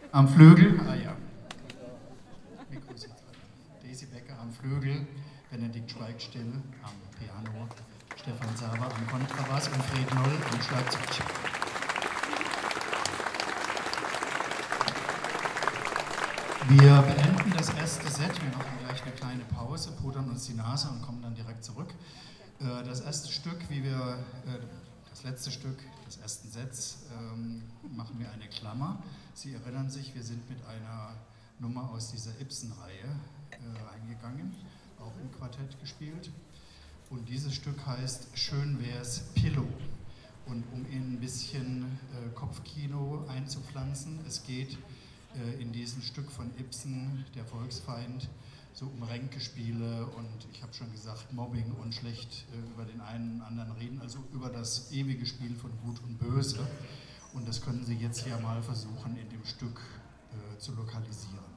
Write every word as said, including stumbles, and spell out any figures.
Am Flügel, ah ja, Mikro ist jetzt an. Daisy Becker am Flügel, Benedikt Schweigstill am Piano, Stefan Saber am Kontrabass und Fred Noll am Schlagzeug. Wir beenden das erste Set, wir machen gleich eine kleine Pause, pudern uns die Nase und kommen dann direkt zurück. Das erste Stück, wie wir, das letzte Stück des ersten Sets, machen wir eine Klammer. Sie erinnern sich, wir sind mit einer Nummer aus dieser Ibsen-Reihe eingegangen, auch im Quartett gespielt. Und dieses Stück heißt Schön wär's Pillow. Und um Ihnen ein bisschen Kopfkino einzupflanzen, es geht in diesem Stück von Ibsen, Der Volksfeind, so um Ränkespiele und ich habe schon gesagt, Mobbing und schlecht äh, über den einen oder anderen reden, also über das ewige Spiel von Gut und Böse. Und das können Sie jetzt ja mal versuchen, in dem Stück äh, zu lokalisieren.